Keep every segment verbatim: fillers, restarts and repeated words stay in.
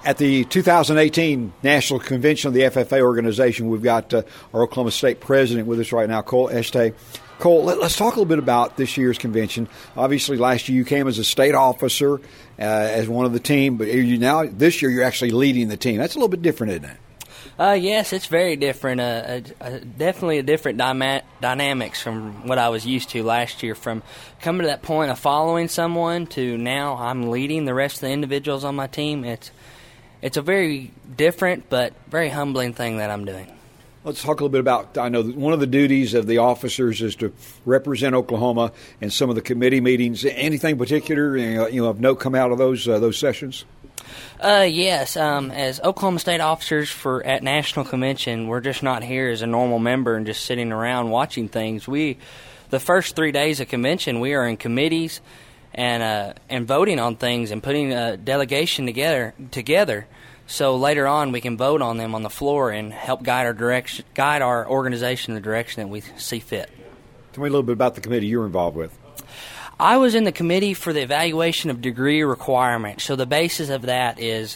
At the two thousand eighteen National Convention of the F F A organization, we've got uh, our Oklahoma State president with us right now, Cole Este. Cole, let, let's talk a little bit about this year's convention. Obviously, last year you came as a state officer, uh, as one of the team, but you now this year you're actually leading the team. That's a little bit different, isn't it? Uh, yes, it's very different. Uh, uh, definitely a different dyma- dynamics from what I was used to last year. From coming to that point of following someone to now I'm leading the rest of the individuals on my team. It's It's a very different but very humbling thing that I'm doing. Let's talk a little bit about, I know one of the duties of the officers is to represent Oklahoma in some of the committee meetings. Anything particular, you know, of note come out of those uh, those sessions? Uh, yes. Um, as Oklahoma State officers for at National Convention, we're just not here as a normal member and just sitting around watching things. We, the first three days of convention, we are in committees and uh, and voting on things and putting a delegation together together, so later on we can vote on them on the floor and help guide our direction, guide our organization in the direction that we see fit. Tell me a little bit about the committee you're involved with. I was in the committee for the evaluation of degree requirements. So the basis of that is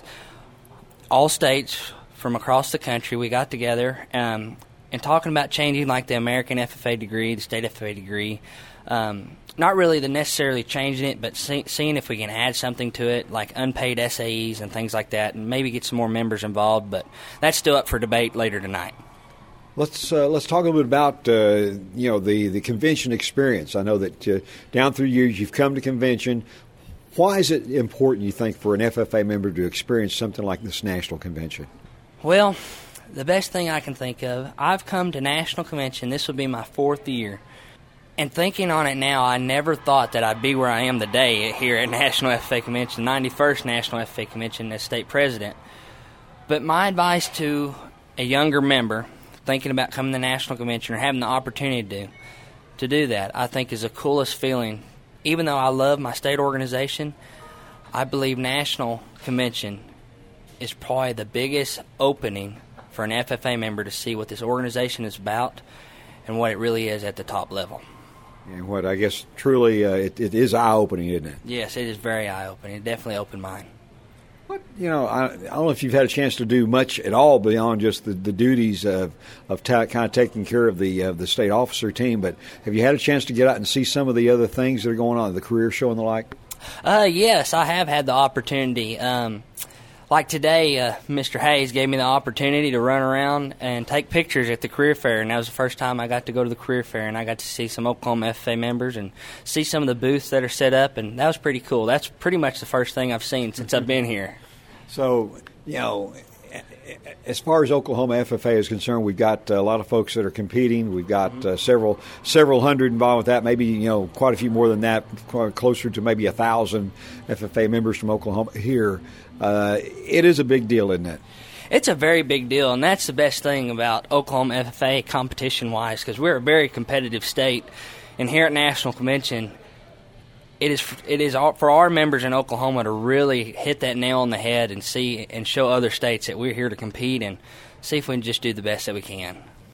all states from across the country, we got together um, and talking about changing like the American F F A degree, the state F F A degree. Um, not really the necessarily changing it, but see, seeing if we can add something to it, like unpaid S A Es and things like that, and maybe get some more members involved. But that's still up for debate later tonight. Let's uh, let's talk a little bit about uh, you know the, the convention experience. I know that uh, down through years you've come to convention. Why is it important, you think, for an F F A member to experience something like this national convention? Well, the best thing I can think of, I've come to national convention. This will be my fourth year. And thinking on it now, I never thought that I'd be where I am today here at National F F A Convention, ninety-first National F F A Convention as state president. But my advice to a younger member thinking about coming to National Convention or having the opportunity to, to do that, I think is the coolest feeling. Even though I love my state organization, I believe National Convention is probably the biggest opening for an F F A member to see what this organization is about and what it really is at the top level. And what I guess truly uh, it, it is eye-opening, isn't it? Yes, it is very eye-opening. It definitely opened mine. What you know, I, I don't know if you've had a chance to do much at all beyond just the, the duties of of ta- kind of taking care of the of the state officer team. But have you had a chance to get out and see some of the other things that are going on, the career show and the like? Uh, yes, I have had the opportunity. Um, Like today, uh, Mister Hayes gave me the opportunity to run around and take pictures at the career fair, and that was the first time I got to go to the career fair, and I got to see some Oklahoma F F A members and see some of the booths that are set up, and that was pretty cool. That's pretty much the first thing I've seen since I've been here. So, you know, as far as Oklahoma F F A is concerned, we've got a lot of folks that are competing. We've got uh, several several hundred involved with that, maybe, you know, quite a few more than that, closer to maybe a thousand F F A members from Oklahoma here. Uh, it is a big deal, isn't it? It's a very big deal, and that's the best thing about Oklahoma F F A competition-wise, because we're a very competitive state. And here at National Convention, it is it is all, for our members in Oklahoma to really hit that nail on the head and see and show other states that we're here to compete and see if we can just do the best that we can.